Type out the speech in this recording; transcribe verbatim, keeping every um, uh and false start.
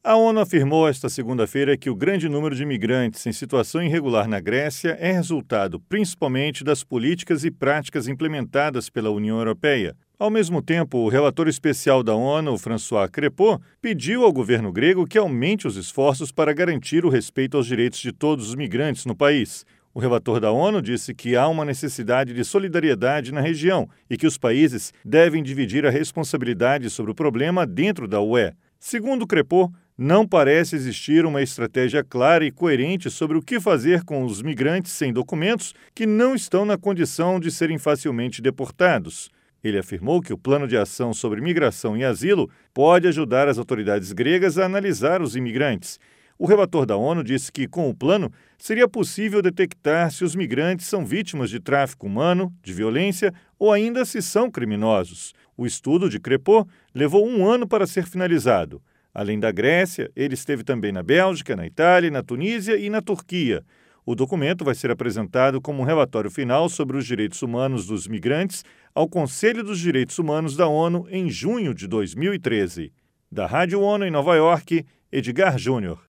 A ONU afirmou esta segunda-feira que o grande número de imigrantes em situação irregular na Grécia é resultado principalmente das políticas e práticas implementadas pela União Europeia. Ao mesmo tempo, o relator especial da ONU, François Crépeau, pediu ao governo grego que aumente os esforços para garantir o respeito aos direitos de todos os migrantes no país. O relator da ONU disse que há uma necessidade de solidariedade na região e que os países devem dividir a responsabilidade sobre o problema dentro da U E. Segundo Crépeau, não parece existir uma estratégia clara e coerente sobre o que fazer com os migrantes sem documentos que não estão na condição de serem facilmente deportados. Ele afirmou que o Plano de Ação sobre Migração e Asilo pode ajudar as autoridades gregas a analisar os imigrantes. O relator da ONU disse que, com o plano, seria possível detectar se os migrantes são vítimas de tráfico humano, de violência ou ainda se são criminosos. O estudo de Crépeau levou um ano para ser finalizado. Além da Grécia, ele esteve também na Bélgica, na Itália, na Tunísia e na Turquia. O documento vai ser apresentado como um relatório final sobre os direitos humanos dos migrantes ao Conselho dos Direitos Humanos da ONU em junho de dois mil e treze. Da Rádio ONU em Nova York, Edgar Júnior.